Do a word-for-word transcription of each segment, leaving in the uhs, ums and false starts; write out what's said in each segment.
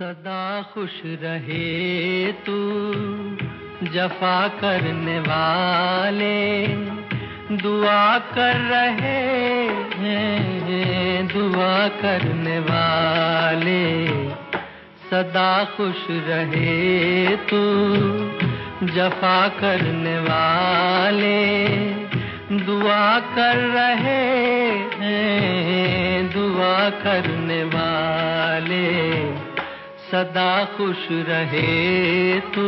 सदा खुश रहे तू जफा करने वाले, दुआ कर रहे हैं दुआ करने वाले। सदा खुश रहे तू जफा करने वाले, दुआ कर रहे हैं दुआ करने वाले। सदा खुश रहे तू।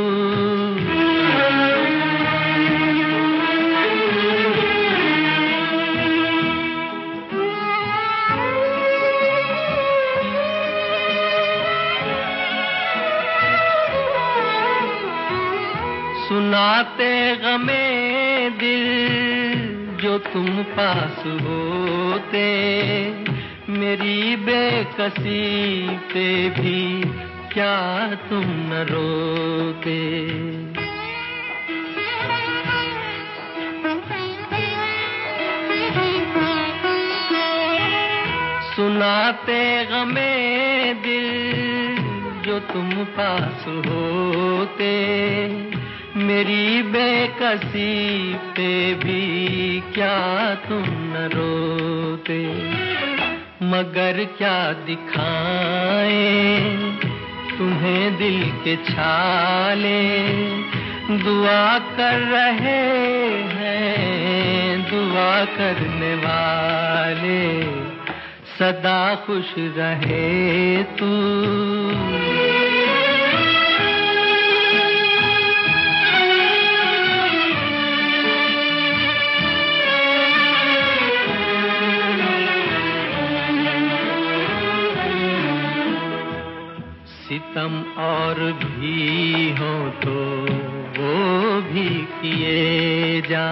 सुनाते गमे दिल जो तुम पास होते, मेरी बेकसी पे भी क्या तुम न रोते। सुनाते गमे दिल जो तुम पास होते, मेरी बेकसी पे भी क्या तुम न रोते। मगर क्या दिखाएं तुम्हें दिल के छाले, दुआ कर रहे हैं दुआ करने वाले। सदा खुश रहे तू। सितम और भी हो तो वो भी किए जा,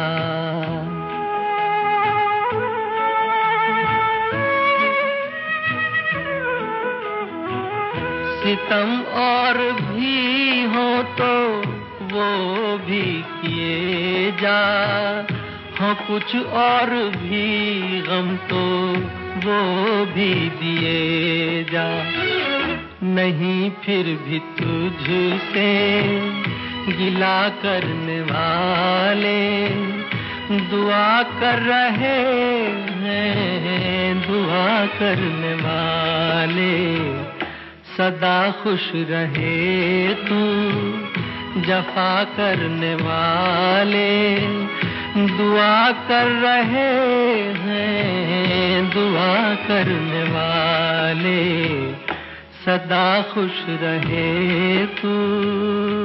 सितम और भी हो तो वो भी किए जा, हो कुछ और भी गम तो वो भी दिए जा। नहीं फिर भी तुझसे गिला करने वाले, दुआ कर रहे हैं दुआ करने वाले। सदा खुश रहे तू जफा करने वाले, दुआ कर रहे हैं दुआ करने वाले। सदा खुश रहे तू।